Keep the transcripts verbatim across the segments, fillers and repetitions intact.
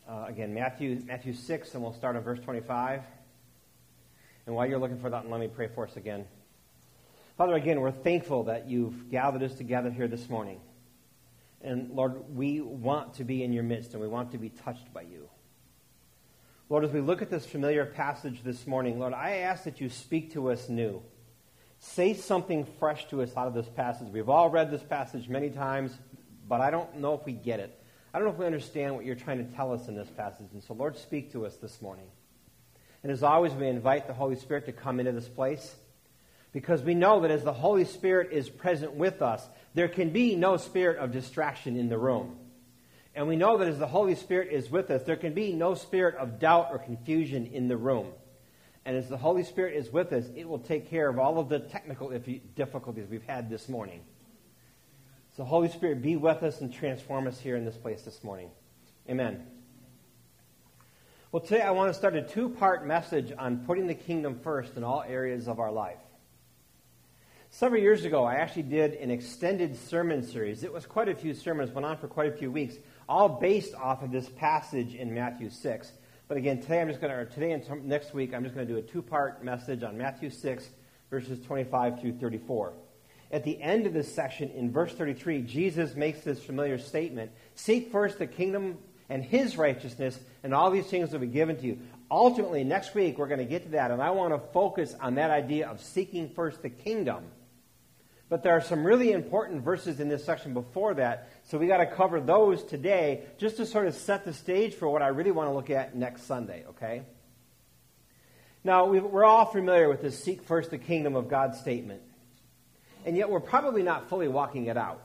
uh, again, Matthew Matthew six, and we'll start on verse twenty-five. And while you're looking for that, let me pray for us again. Father, again, we're thankful that you've gathered us together here this morning. And Lord, we want to be in your midst, and we want to be touched by you. Lord, as we look at this familiar passage this morning, Lord, I ask that you speak to us new. Say something fresh to us out of this passage. We've all read this passage many times, but I don't know if we get it. I don't know if we understand what you're trying to tell us in this passage. And so, Lord, speak to us this morning. And as always, we invite the Holy Spirit to come into this place, because we know that as the Holy Spirit is present with us, there can be no spirit of distraction in the room. And we know that as the Holy Spirit is with us, there can be no spirit of doubt or confusion in the room. And as the Holy Spirit is with us, it will take care of all of the technical difficulties we've had this morning. So Holy Spirit, be with us and transform us here in this place this morning. Amen. Well, today I want to start a two-part message on putting the kingdom first in all areas of our life. Several years ago, I actually did an extended sermon series. It was quite a few sermons, went on for quite a few weeks, all based off of this passage in Matthew six. But again, today I'm just going to, or today and t- next week, I'm just going to do a two-part message on Matthew six, verses twenty-five through thirty-four. At the end of this section, in verse thirty-three, Jesus makes this familiar statement: "Seek first the kingdom and his righteousness, and all these things will be given to you." Ultimately, next week, we're going to get to that, and I want to focus on that idea of seeking first the kingdom. But there are some really important verses in this section before that, so we got to cover those today just to sort of set the stage for what I really want to look at next Sunday, okay? Now, we've, we're all familiar with this seek first the kingdom of God statement, and yet we're probably not fully walking it out.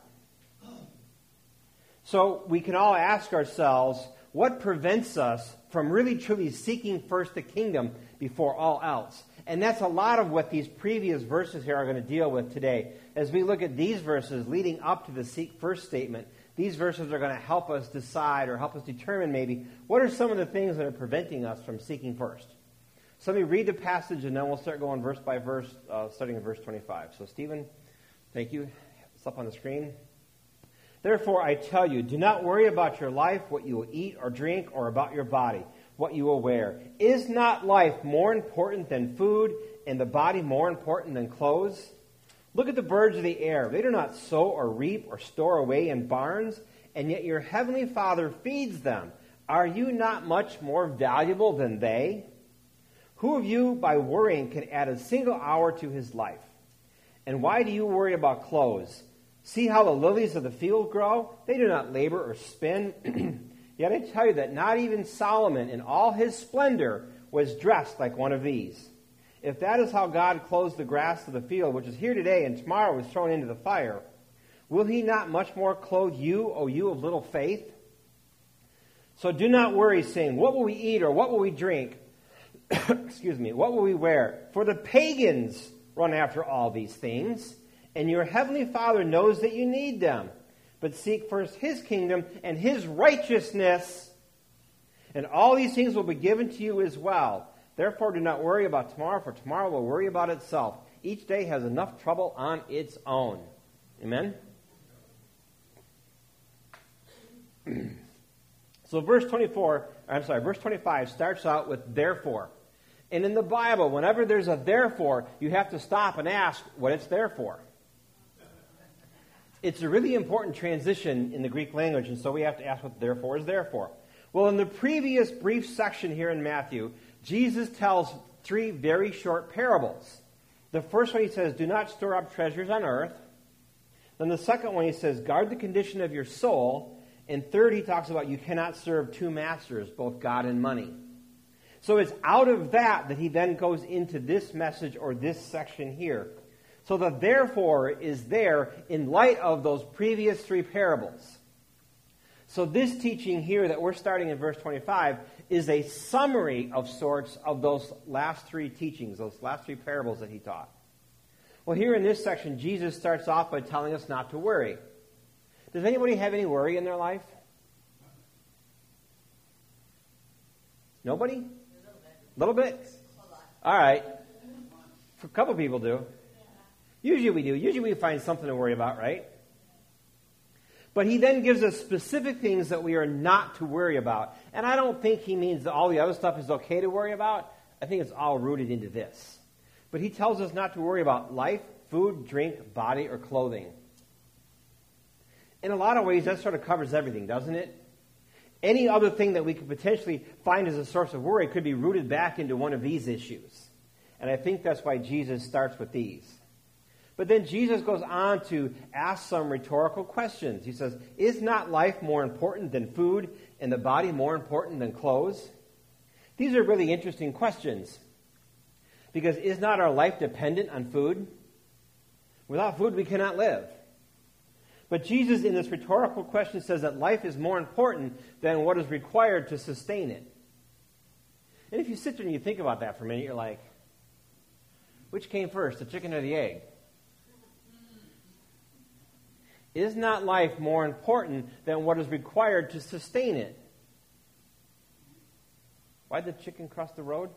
So we can all ask ourselves, what prevents us from really truly seeking first the kingdom before all else? And that's a lot of what these previous verses here are going to deal with today. As we look at these verses leading up to the seek first statement, these verses are going to help us decide or help us determine maybe what are some of the things that are preventing us from seeking first. So let me read the passage and then we'll start going verse by verse, uh, starting in verse twenty-five. So Stephen, thank you. It's up on the screen. "Therefore I tell you, do not worry about your life, what you will eat or drink, or about your body, what you will wear. Is not life more important than food, and the body more important than clothes? Look at the birds of the air. They do not sow or reap or store away in barns, and yet your heavenly Father feeds them. Are you not much more valuable than they? Who of you, by worrying, can add a single hour to his life? And why do you worry about clothes? See how the lilies of the field grow? They do not labor or spin. Yet I tell you that not even Solomon in all his splendor was dressed like one of these. If that is how God clothes the grass of the field, which is here today and tomorrow is thrown into the fire, will he not much more clothe you, O you of little faith? So do not worry, saying, what will we eat, or what will we drink? Excuse me, what will we wear? For the pagans run after all these things, and your heavenly Father knows that you need them. But seek first his kingdom and his righteousness, and all these things will be given to you as well. Therefore do not worry about tomorrow, for tomorrow will worry about itself. Each day has enough trouble on its own." Amen? So verse twenty-four, I'm sorry, verse twenty-five starts out with therefore. And in the Bible, whenever there's a therefore, you have to stop and ask what it's there for. It's a really important transition in the Greek language, and so we have to ask what therefore is there for. Well, in the previous brief section here in Matthew, Jesus tells three very short parables. The first one he says, do not store up treasures on earth. Then the second one he says, guard the condition of your soul. And third, he talks about you cannot serve two masters, both God and money. So it's out of that that he then goes into this message or this section here. So the therefore is there in light of those previous three parables. So this teaching here that we're starting in verse twenty-five is a summary of sorts of those last three teachings, those last three parables that he taught. Well, here in this section, Jesus starts off by telling us not to worry. Does anybody have any worry in their life? Nobody? A little bit? All right. A couple people do. Usually we do. Usually we find something to worry about, right? But he then gives us specific things that we are not to worry about. And I don't think he means that all the other stuff is okay to worry about. I think it's all rooted into this. But he tells us not to worry about life, food, drink, body, or clothing. In a lot of ways, that sort of covers everything, doesn't it? Any other thing that we could potentially find as a source of worry could be rooted back into one of these issues. And I think that's why Jesus starts with these. But then Jesus goes on to ask some rhetorical questions. He says, is not life more important than food and the body more important than clothes? These are really interesting questions. Because is not our life dependent on food? Without food, we cannot live. But Jesus, in this rhetorical question, says that life is more important than what is required to sustain it. And if you sit there and you think about that for a minute, you're like, which came first, the chicken or the egg? Is not life more important than what is required to sustain it? Why did the chicken cross the road?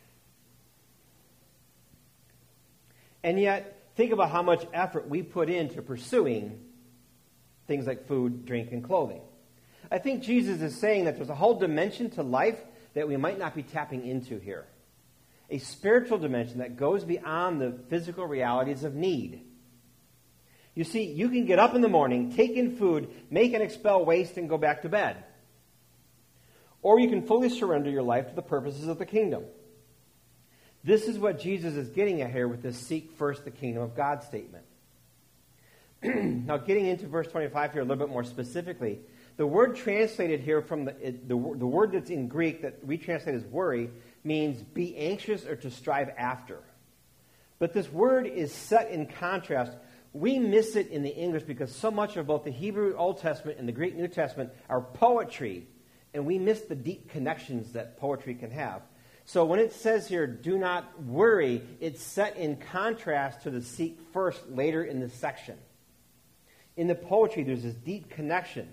And yet, think about how much effort we put into pursuing things like food, drink, and clothing. I think Jesus is saying that there's a whole dimension to life that we might not be tapping into here. A spiritual dimension that goes beyond the physical realities of need. You see, you can get up in the morning, take in food, make and expel waste, and go back to bed. Or you can fully surrender your life to the purposes of the kingdom. This is what Jesus is getting at here with this seek first the kingdom of God statement. Now, getting into verse twenty-five here a little bit more specifically, the word translated here from the, the, the word that's in Greek that we translate as worry means be anxious or to strive after. But this word is set in contrast. We miss it in the English because so much of both the Hebrew Old Testament and the Greek New Testament are poetry, and we miss the deep connections that poetry can have. So when it says here, do not worry, it's set in contrast to the seek first later in this section. In the poetry, there's this deep connection.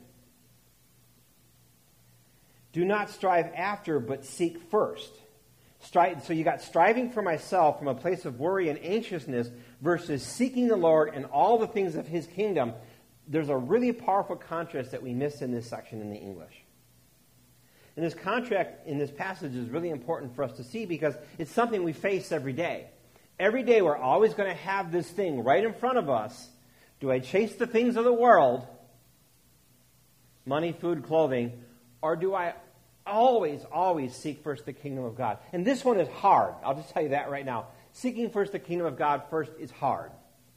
Do not strive after, but seek first. Strive, so you got striving for myself from a place of worry and anxiousness versus seeking the Lord and all the things of His kingdom. There's a really powerful contrast that we miss in this section in the English. And this contrast in this passage is really important for us to see because it's something we face every day. Every day we're always going to have this thing right in front of us. Do I chase the things of the world, money, food, clothing, or do I always, always seek first the kingdom of God? And this one is hard. I'll just tell you that right now. Seeking first the kingdom of God first is hard.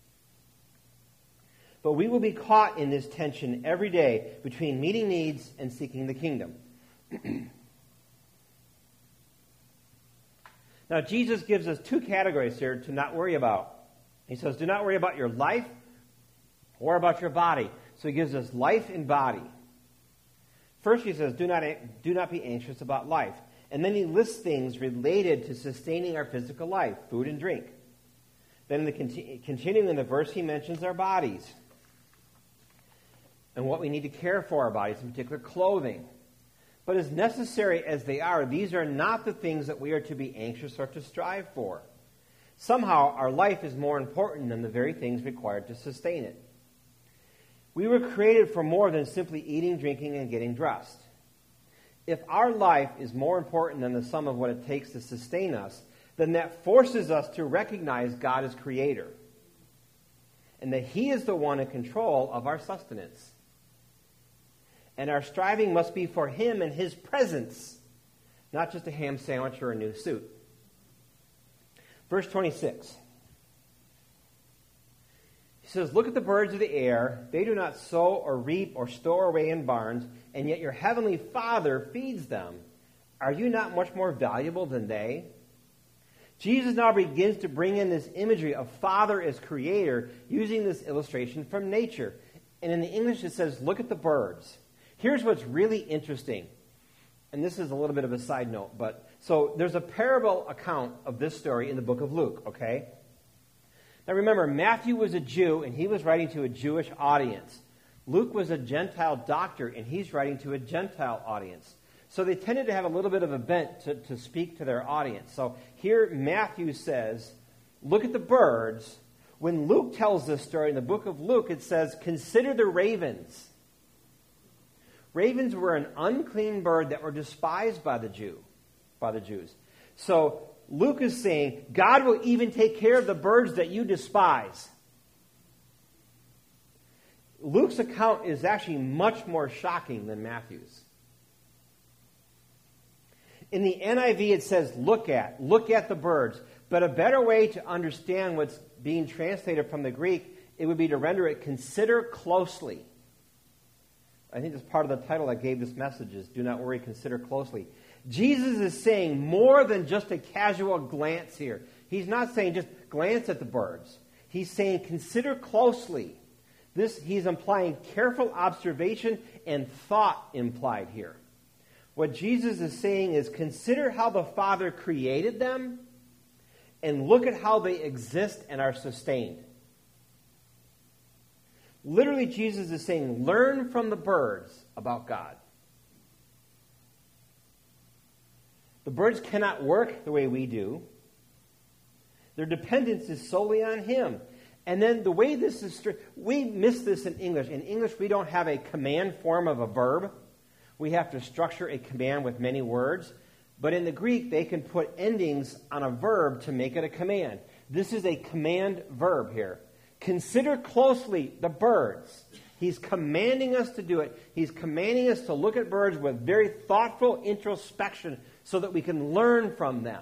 But we will be caught in this tension every day between meeting needs and seeking the kingdom. Now, Jesus gives us two categories here to not worry about. He says, do not worry about your life or about your body. So he gives us life and body. First, he says, do not, do not be anxious about life. And then he lists things related to sustaining our physical life, food and drink. Then in the continu- continuing in the verse, he mentions our bodies and what we need to care for our bodies, in particular clothing. But as necessary as they are, these are not the things that we are to be anxious or to strive for. Somehow, our life is more important than the very things required to sustain it. We were created for more than simply eating, drinking, and getting dressed. If our life is more important than the sum of what it takes to sustain us, then that forces us to recognize God as creator and that He is the one in control of our sustenance. And our striving must be for Him and His presence, not just a ham sandwich or a new suit. Verse twenty-six. He says, look at the birds of the air. They do not sow or reap or store away in barns, and yet your heavenly Father feeds them. Are you not much more valuable than they? Jesus now begins to bring in this imagery of Father as creator, using this illustration from nature. And in the English it says, look at the birds. Here's what's really interesting. And this is a little bit of a side note, but so there's a parable account of this story in the book of Luke, okay? Now remember, Matthew was a Jew, and he was writing to a Jewish audience. Luke was a Gentile doctor, and he's writing to a Gentile audience. So they tended to have a little bit of a bent to, to speak to their audience. So here Matthew says, look at the birds. When Luke tells this story in the book of Luke, it says, consider the ravens. Ravens were an unclean bird that were despised by the Jew, by the Jews. So Luke is saying, God will even take care of the birds that you despise. Luke's account is actually much more shocking than Matthew's. In the N I V it says, look at, look at the birds. But a better way to understand what's being translated from the Greek, it would be to render it, consider closely. I think that's part of the title I gave this message is, do not worry, consider closely. Jesus is saying more than just a casual glance here. He's not saying just glance at the birds. He's saying consider closely. This, he's implying careful observation and thought implied here. What Jesus is saying is consider how the Father created them and look at how they exist and are sustained. Literally, Jesus is saying, learn from the birds about God. The birds cannot work the way we do. Their dependence is solely on Him. And then the way this is, we miss this in English. In English, we don't have a command form of a verb. We have to structure a command with many words. But in the Greek, they can put endings on a verb to make it a command. This is a command verb here. Consider closely the birds. He's commanding us to do it. He's commanding us to look at birds with very thoughtful introspection so that we can learn from them.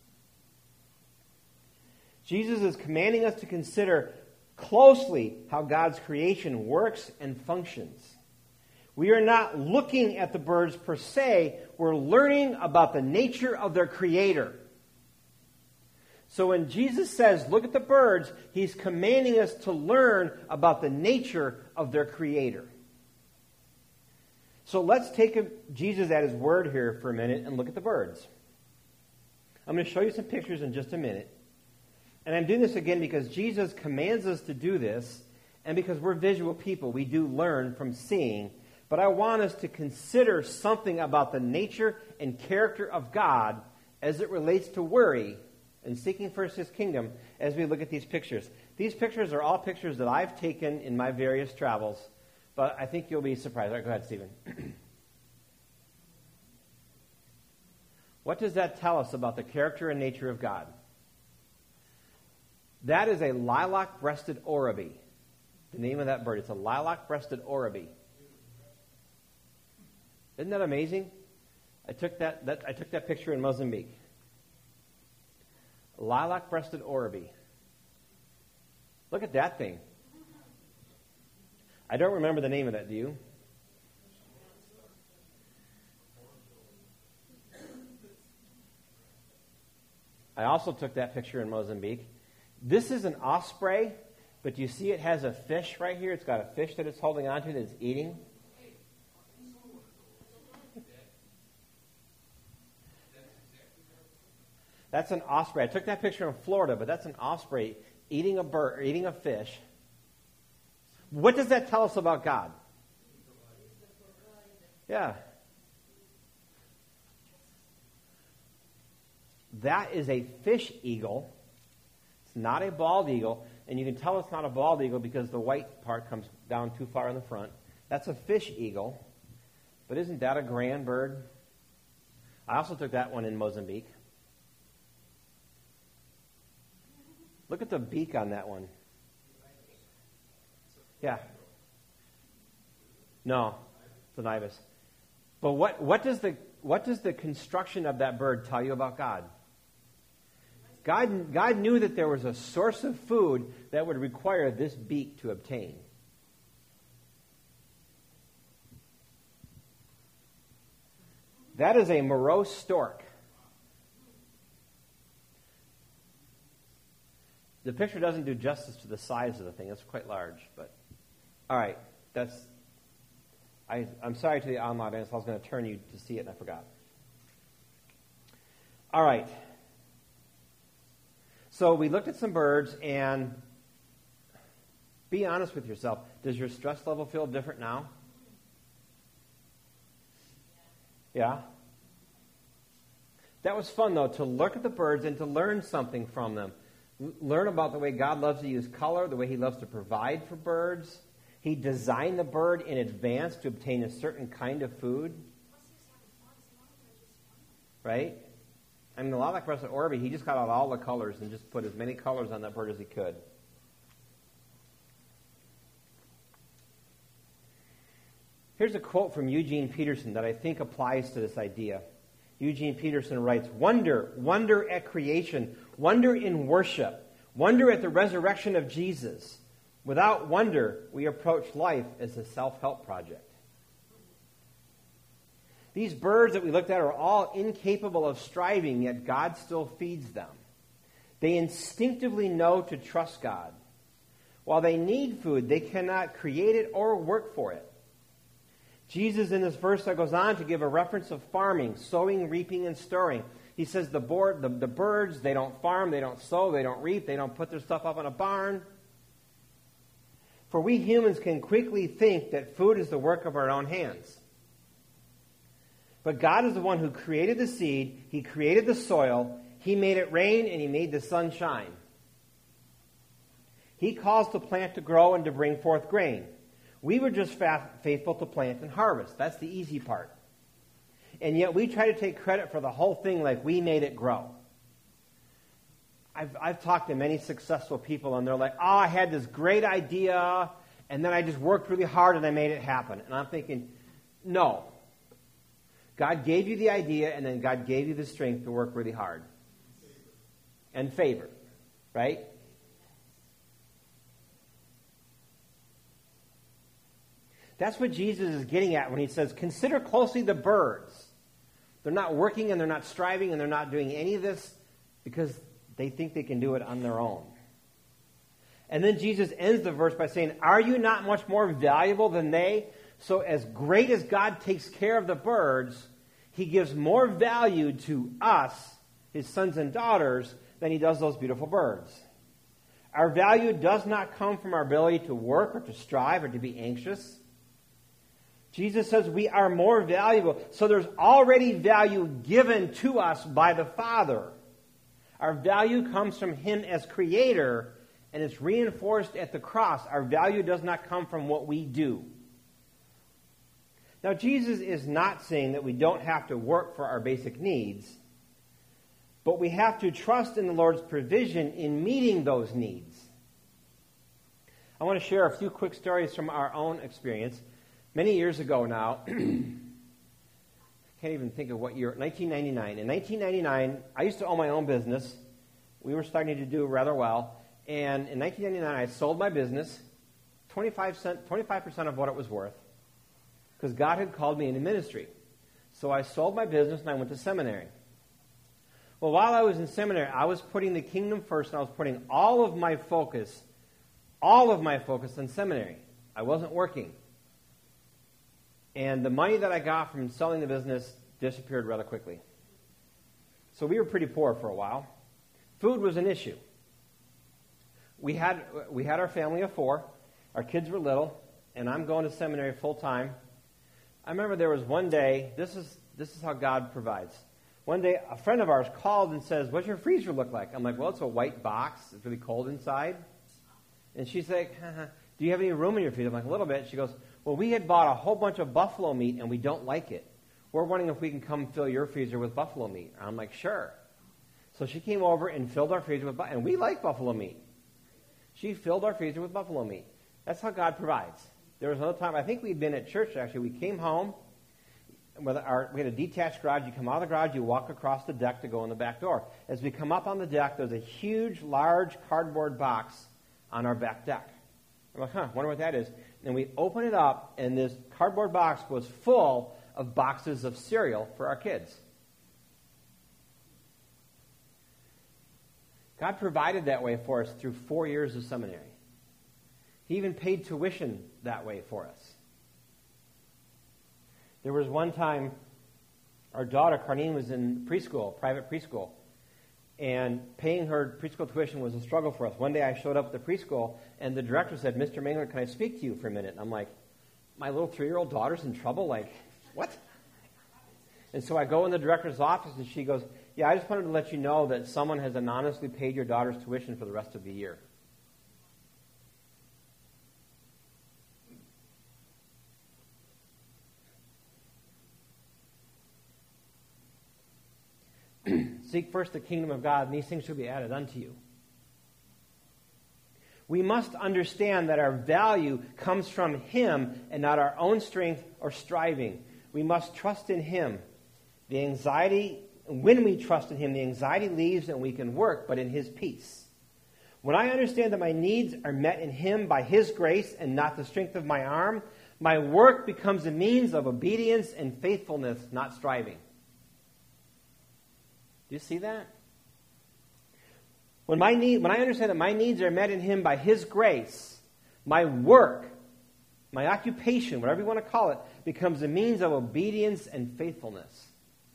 Jesus is commanding us to consider closely how God's creation works and functions. We are not looking at the birds per se. We're learning about the nature of their creator. So when Jesus says, look at the birds, He's commanding us to learn about the nature of their creator. So let's take a, Jesus at His word here for a minute and look at the birds. I'm going to show you some pictures in just a minute. And I'm doing this again because Jesus commands us to do this, and because we're visual people, we do learn from seeing. But I want us to consider something about the nature and character of God as it relates to worry and seeking first His kingdom as we look at these pictures. These pictures are all pictures that I've taken in my various travels, but I think you'll be surprised. All right, go ahead, Stephen. What does that tell us about the character and nature of God? That is a lilac-breasted oribi. The name of that bird. It's a lilac-breasted oribi. Isn't that amazing? I took that, that I took that picture in Mozambique. Lilac-breasted oribi. Look at that thing. I don't remember the name of that, do you? I also took that picture in Mozambique. This is an osprey, but you see it has a fish right here. It's got a fish that it's holding onto that it's eating. That's an osprey. I took that picture in Florida, but that's an osprey eating a bird, eating a fish. What does that tell us about God? Yeah. That is a fish eagle. It's not a bald eagle, and you can tell it's not a bald eagle because the white part comes down too far in the front. That's a fish eagle. But isn't that a grand bird? I also took that one in Mozambique. Look at the beak on that one. Yeah. No, it's an ibis. But what, what does the what does the construction of that bird tell you about God? God, God knew that there was a source of food that would require this beak to obtain. That is a morose stork. The picture doesn't do justice to the size of the thing. It's quite large, but all right. That's. I, I'm sorry to the online audience. I was going to turn you to see it, and I forgot. All right. So we looked at some birds, and be honest with yourself. Does your stress level feel different now? Yeah? That was fun, though, to look at the birds and to learn something from them. Learn about the way God loves to use color, the way He loves to provide for birds. He designed the bird in advance to obtain a certain kind of food. Right? I mean, a lot like Professor Orby, he just got out all the colors and just put as many colors on that bird as he could. Here's a quote from Eugene Peterson that I think applies to this idea. Eugene Peterson writes, "Wonder, wonder at creation, wonder in worship, wonder at the resurrection of Jesus. Without wonder, we approach life as a self-help project." These birds that we looked at are all incapable of striving, yet God still feeds them. They instinctively know to trust God. While they need food, they cannot create it or work for it. Jesus in this verse goes on to give a reference of farming, sowing, reaping, and storing. He says the, board, the, the birds, they don't farm, they don't sow, they don't reap, they don't put their stuff up in a barn. For we humans can quickly think that food is the work of our own hands. But God is the one who created the seed, He created the soil, He made it rain, and He made the sun shine. He caused the plant to grow and to bring forth grain. We were just faithful to plant and harvest. That's the easy part. And yet we try to take credit for the whole thing like we made it grow. I've, I've talked to many successful people, and they're like, oh, I had this great idea, and then I just worked really hard and I made it happen. And I'm thinking, no. God gave you the idea, and then God gave you the strength to work really hard. And favor. Right? That's what Jesus is getting at when He says, consider closely the birds. They're not working, and they're not striving, and they're not doing any of this because they think they can do it on their own. And then Jesus ends the verse by saying, are you not much more valuable than they? So as great as God takes care of the birds, He gives more value to us, His sons and daughters, than He does those beautiful birds. Our value does not come from our ability to work or to strive or to be anxious. Jesus says we are more valuable. So there's already value given to us by the Father. Our value comes from Him as Creator, and it's reinforced at the cross. Our value does not come from what we do. Now, Jesus is not saying that we don't have to work for our basic needs, but we have to trust in the Lord's provision in meeting those needs. I want to share a few quick stories from our own experience. Many years ago now, I can't even think of what year, nineteen ninety-nine. In nineteen ninety-nine, I used to own my own business. We were starting to do rather well. And in nineteen ninety-nine, I sold my business, twenty-five percent of what it was worth, because God had called me into ministry. So I sold my business and I went to seminary. Well, while I was in seminary, I was putting the kingdom first, and I was putting all of my focus, all of my focus on seminary. I wasn't working. And the money that I got from selling the business disappeared rather quickly. So we were pretty poor for a while. Food was an issue. We had we had our family of four. Our kids were little, and I'm going to seminary full time. I remember there was one day, this is this is how God provides. One day, a friend of ours called and says, what's your freezer look like? I'm like, well, it's a white box. It's really cold inside. And she's like, haha, do you have any room in your freezer? I'm like, a little bit. She goes, well, we had bought a whole bunch of buffalo meat, and we don't like it. We're wondering if we can come fill your freezer with buffalo meat. I'm like, sure. So she came over and filled our freezer with buffalo, and we like buffalo meat. She filled our freezer with buffalo meat. That's how God provides. There was another time, I think we'd been at church, actually. We came home. With our, we had a detached garage. You come out of the garage, you walk across the deck to go in the back door. As we come up on the deck, there's a huge, large cardboard box on our back deck. I'm like, huh, wonder what that is. And we open it up, and this cardboard box was full of boxes of cereal for our kids. God provided that way for us through four years of seminary. He even paid tuition that way for us. There was one time our daughter, Carnine, was in preschool, private preschool, and paying her preschool tuition was a struggle for us. One day I showed up at the preschool, and the director said, Mister Mangler, can I speak to you for a minute? And I'm like, my little three-year-old daughter's in trouble? Like, what? And so I go in the director's office, and she goes, yeah, I just wanted to let you know that someone has anonymously paid your daughter's tuition for the rest of the year. Seek first the kingdom of God, and these things shall be added unto you. We must understand that our value comes from Him and not our own strength or striving. We must trust in Him. The anxiety, when we trust in Him, the anxiety leaves and we can work, but in His peace. When I understand that my needs are met in Him by His grace and not the strength of my arm, my work becomes a means of obedience and faithfulness, not striving. Do you see that? When, my need, when I understand that my needs are met in Him by His grace, my work, my occupation, whatever you want to call it, becomes a means of obedience and faithfulness.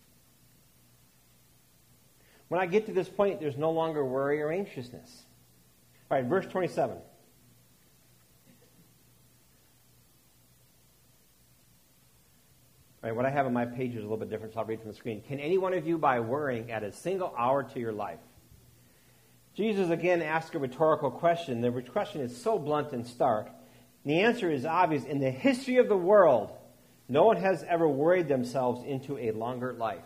When I get to this point, there's no longer worry or anxiousness. All right, verse twenty-seven. All right, what I have on my page is a little bit different, so I'll read from the screen. Can any one of you, by worrying, add a single hour to your life? Jesus again asked a rhetorical question. The question is so blunt and stark. And the answer is obvious. In the history of the world, no one has ever worried themselves into a longer life.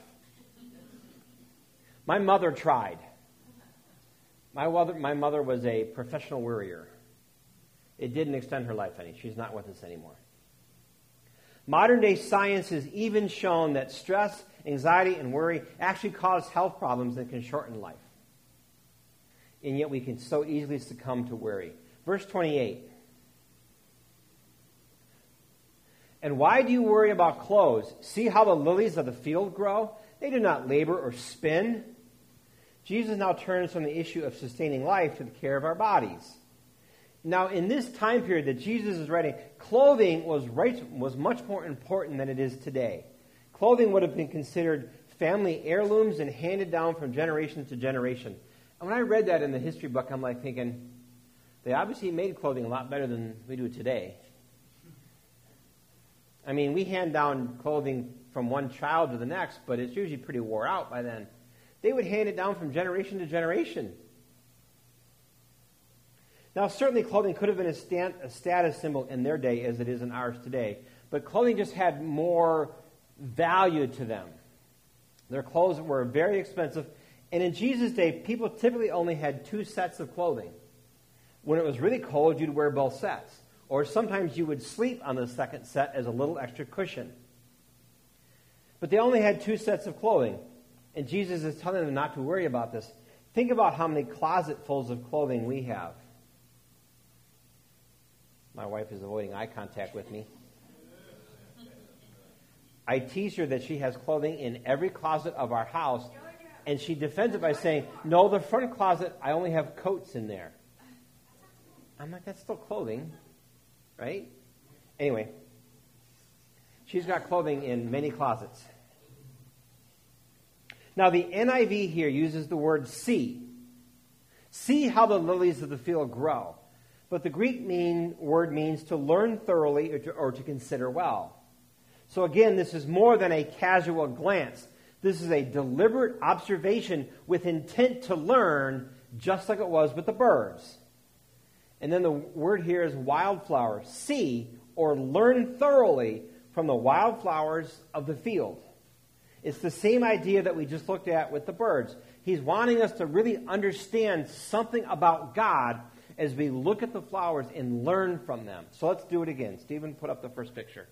My mother tried. My mother, my mother was a professional worrier. It didn't extend her life any. She's not with us anymore. Modern day science has even shown that stress, anxiety, and worry actually cause health problems that can shorten life. And yet we can so easily succumb to worry. Verse twenty-eight. And why do you worry about clothes? See how the lilies of the field grow? They do not labor or spin. Jesus now turns from the issue of sustaining life to the care of our bodies. Now, in this time period that Jesus is writing, clothing was, right, was much more important than it is today. Clothing would have been considered family heirlooms and handed down from generation to generation. And when I read that in the history book, I'm like thinking, they obviously made clothing a lot better than we do today. I mean, we hand down clothing from one child to the next, but it's usually pretty wore out by then. They would hand it down from generation to generation. Now, certainly clothing could have been a, stand, a status symbol in their day as it is in ours today, but clothing just had more value to them. Their clothes were very expensive, and in Jesus' day, people typically only had two sets of clothing. When it was really cold, you'd wear both sets, or sometimes you would sleep on the second set as a little extra cushion. But they only had two sets of clothing, and Jesus is telling them not to worry about this. Think about how many closetfuls of clothing we have. My wife is avoiding eye contact with me. I tease her that she has clothing in every closet of our house, and she defends it by saying, no, the front closet, I only have coats in there. I'm like, that's still clothing, right? Anyway, she's got clothing in many closets. Now, the N I V here uses the word see. See how the lilies of the field grow. But the Greek mean, word means to learn thoroughly or to, or to consider well. So again, this is more than a casual glance. This is a deliberate observation with intent to learn, just like it was with the birds. And then the word here is wildflower. See or learn thoroughly from the wildflowers of the field. It's the same idea that we just looked at with the birds. He's wanting us to really understand something about God as we look at the flowers and learn from them. So let's do it again. Stephen, put up the first picture.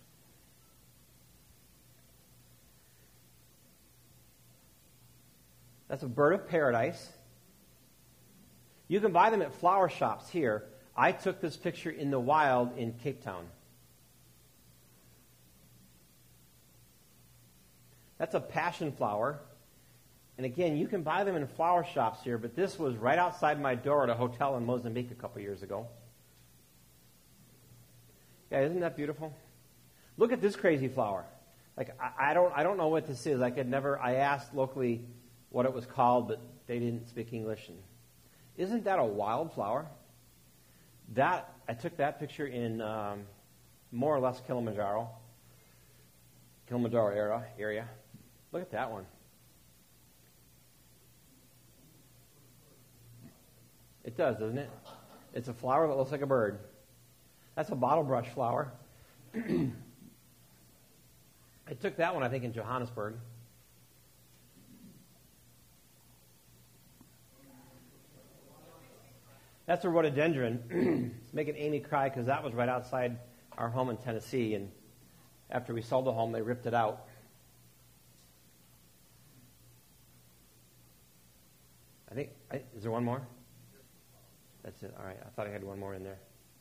That's a bird of paradise. You can buy them at flower shops here. I took this picture in the wild in Cape Town. That's a passion flower. And again, you can buy them in flower shops here, but this was right outside my door at a hotel in Mozambique a couple years ago. Yeah, isn't that beautiful? Look at this crazy flower. Like, I, I don't I don't know what this is. I could never, I asked locally what it was called, but they didn't speak English. And isn't that a wildflower? That, I took that picture in um, more or less Kilimanjaro. Kilimanjaro area, area. Look at that one. It does, doesn't it? It's a flower that looks like a bird. That's a bottle brush flower. I took that one, I think, in Johannesburg. That's a rhododendron. It's making Amy cry because that was right outside our home in Tennessee, and after we sold the home, they ripped it out. I think, I, is there one more? That's it. All right. I thought I had one more in there.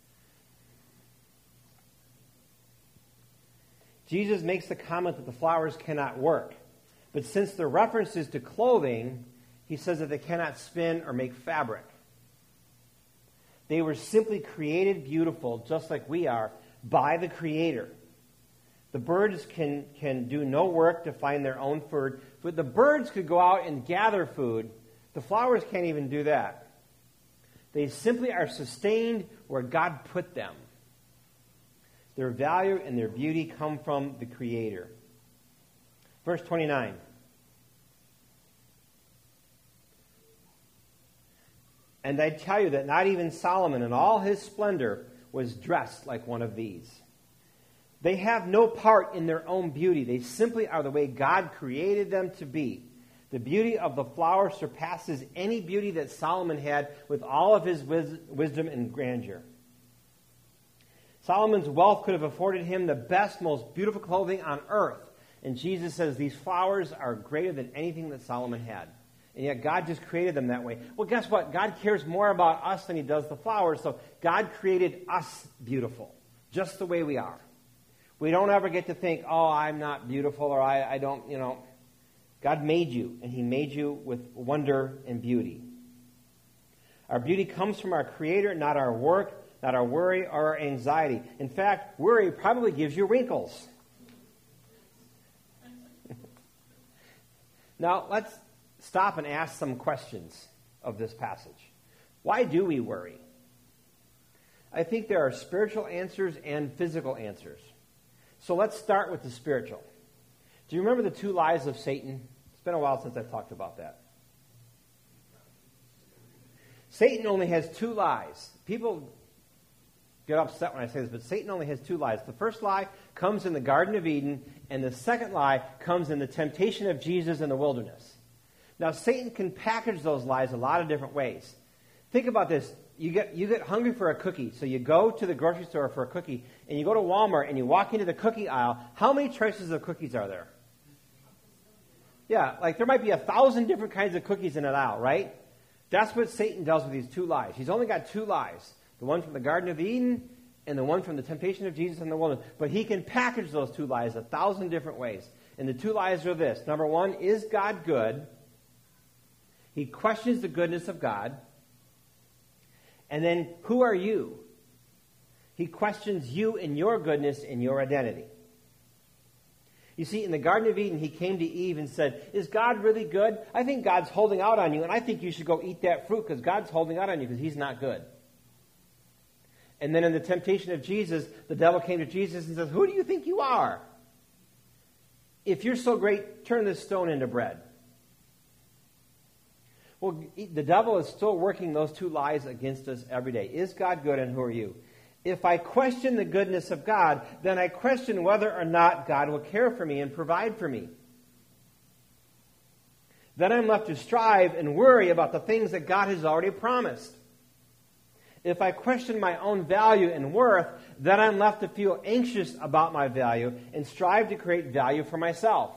Jesus makes the comment that the flowers cannot work. But since the reference is to clothing, he says that they cannot spin or make fabric. They were simply created beautiful, just like we are, by the Creator. The birds can, can do no work to find their own food. But the birds could go out and gather food. The flowers can't even do that. They simply are sustained where God put them. Their value and their beauty come from the Creator. Verse twenty-nine. And I tell you that not even Solomon in all his splendor was dressed like one of these. They have no part in their own beauty. They simply are the way God created them to be. The beauty of the flower surpasses any beauty that Solomon had with all of his wis- wisdom and grandeur. Solomon's wealth could have afforded him the best, most beautiful clothing on earth. And Jesus says these flowers are greater than anything that Solomon had. And yet God just created them that way. Well, guess what? God cares more about us than he does the flowers. So God created us beautiful, just the way we are. We don't ever get to think, oh, I'm not beautiful, or I, I don't, you know. God made you, and he made you with wonder and beauty. Our beauty comes from our Creator, not our work, not our worry or our anxiety. In fact, worry probably gives you wrinkles. Now, let's stop and ask some questions of this passage. Why do we worry? I think there are spiritual answers and physical answers. So let's start with the spiritual. Do you remember the two lies of Satan? It's been a while since I've talked about that. Satan only has two lies. People get upset when I say this, but Satan only has two lies. The first lie comes in the Garden of Eden, and the second lie comes in the temptation of Jesus in the wilderness. Now, Satan can package those lies a lot of different ways. Think about this. You get you get hungry for a cookie, so you go to the grocery store for a cookie, and you go to Walmart, and you walk into the cookie aisle. How many choices of cookies are there? Yeah, like there might be a thousand different kinds of cookies in an aisle, right? That's what Satan does with these two lies. He's only got two lies. The one from the Garden of Eden and the one from the temptation of Jesus in the wilderness. But he can package those two lies a thousand different ways. And the two lies are this. Number one, is God good? He questions the goodness of God. And then, who are you? He questions you and your goodness and your identity. You see, in the Garden of Eden, he came to Eve and said, is God really good? I think God's holding out on you, and I think you should go eat that fruit because God's holding out on you because he's not good. And then in the temptation of Jesus, the devil came to Jesus and says, who do you think you are? If you're so great, turn this stone into bread. Well, the devil is still working those two lies against us every day. Is God good, and who are you? If I question the goodness of God, then I question whether or not God will care for me and provide for me. Then I'm left to strive and worry about the things that God has already promised. If I question my own value and worth, then I'm left to feel anxious about my value and strive to create value for myself.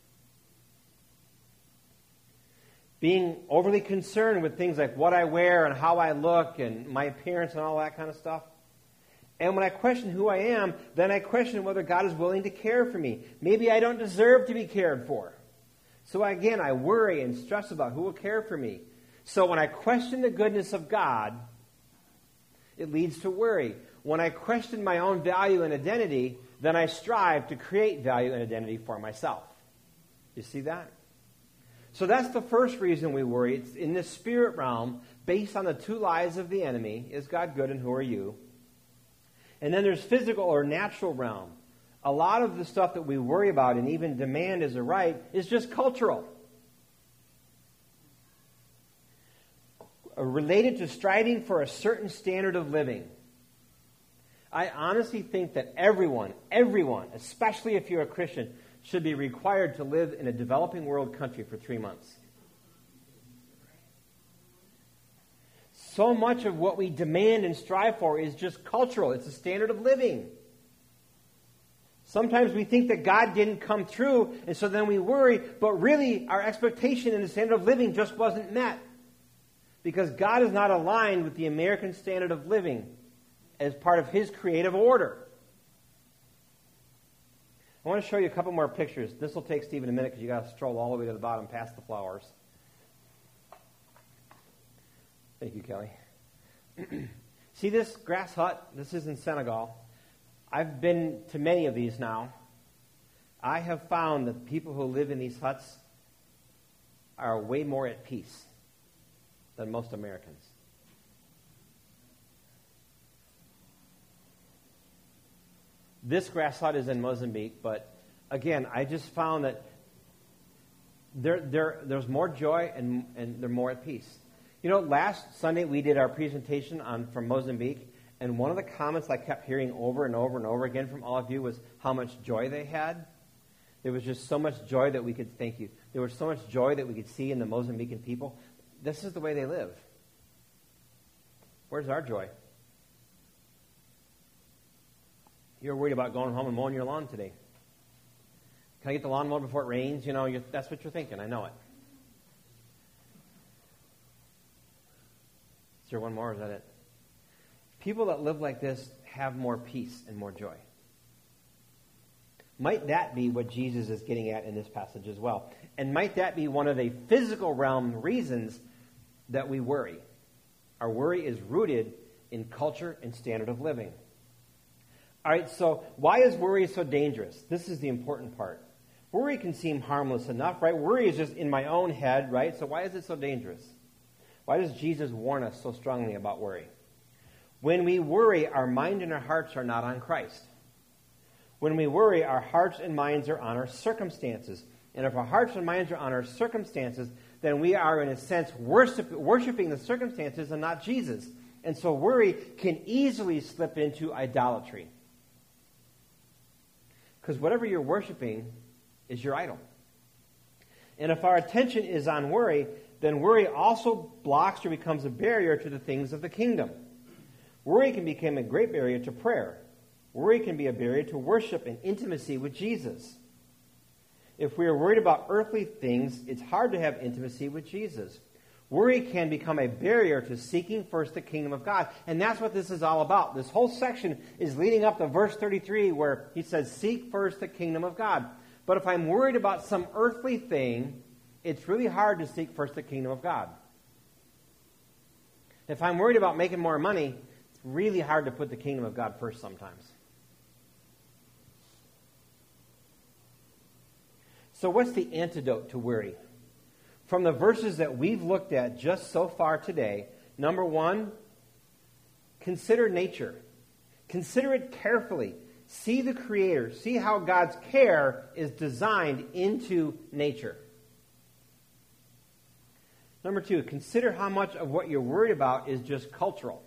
Being overly concerned with things like what I wear and how I look and my appearance and all that kind of stuff. And when I question who I am, then I question whether God is willing to care for me. Maybe I don't deserve to be cared for. So again, I worry and stress about who will care for me. So when I question the goodness of God, it leads to worry. When I question my own value and identity, then I strive to create value and identity for myself. You see that? So that's the first reason we worry. It's in the spirit realm, based on the two lies of the enemy. Is God good, and who are you? And then there's physical or natural realm. A lot of the stuff that we worry about and even demand as a right is just cultural. Related to striving for a certain standard of living. I honestly think that everyone, everyone, especially if you're a Christian, should be required to live in a developing world country for three months. So much of what we demand and strive for is just cultural. It's a standard of living. Sometimes we think that God didn't come through, and so then we worry, but really our expectation in the standard of living just wasn't met. Because God is not aligned with the American standard of living as part of His creative order. I want to show you a couple more pictures. This will take Stephen a minute because you got to stroll all the way to the bottom past the flowers. Thank you, Kelly. See this grass hut? This is in Senegal. I've been to many of these now. I have found that people who live in these huts are way more at peace than most Americans. This grass hut is in Mozambique, but again, I just found that there, there, there's more joy and, and they're more at peace. You know, last Sunday we did our presentation on from Mozambique, and one of the comments I kept hearing over and over and over again from all of you was how much joy they had. There was just so much joy that we could, thank you, there was so much joy that we could see in the Mozambican people. This is the way they live. Where's our joy? You're worried about going home and mowing your lawn today. Can I get the lawn mowed before it rains? You know, you're, that's what you're thinking. I know it. Is there one more, or is that it? People that live like this have more peace and more joy. Might that be what Jesus is getting at in this passage as well? And might that be one of the physical realm reasons that we worry? Our worry is rooted in culture and standard of living. All right, so why is worry so dangerous? This is the important part. Worry can seem harmless enough, right? Worry is just in my own head, right? So why is it so dangerous? Why does Jesus warn us so strongly about worry? When we worry, our mind and our hearts are not on Christ. When we worry, our hearts and minds are on our circumstances. And if our hearts and minds are on our circumstances, then we are, in a sense, worship, worshiping the circumstances and not Jesus. And so worry can easily slip into idolatry. Because whatever you're worshiping is your idol. And if our attention is on worry, then worry also blocks or becomes a barrier to the things of the kingdom. Worry can become a great barrier to prayer. Worry can be a barrier to worship and intimacy with Jesus. If we are worried about earthly things, it's hard to have intimacy with Jesus. Worry can become a barrier to seeking first the kingdom of God. And that's what this is all about. This whole section is leading up to verse thirty-three where he says, seek first the kingdom of God. But if I'm worried about some earthly thing, it's really hard to seek first the kingdom of God. If I'm worried about making more money, it's really hard to put the kingdom of God first sometimes. So what's the antidote to worry? From the verses that we've looked at just so far today, number one, consider nature. Consider it carefully. See the Creator. See how God's care is designed into nature. Number two, consider how much of what you're worried about is just cultural.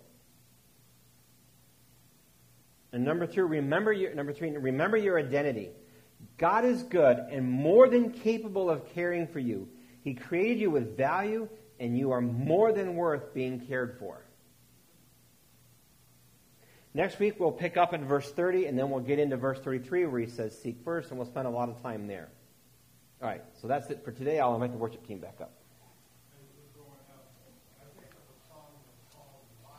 And number three, remember your, number three, remember your identity. God is good and more than capable of caring for you. He created you with value, and you are more than worth being cared for. Next week, we'll pick up in verse thirty, and then we'll get into verse thirty-three, where he says, seek first, and we'll spend a lot of time there. All right, so that's it for today. I'll invite the worship team back up.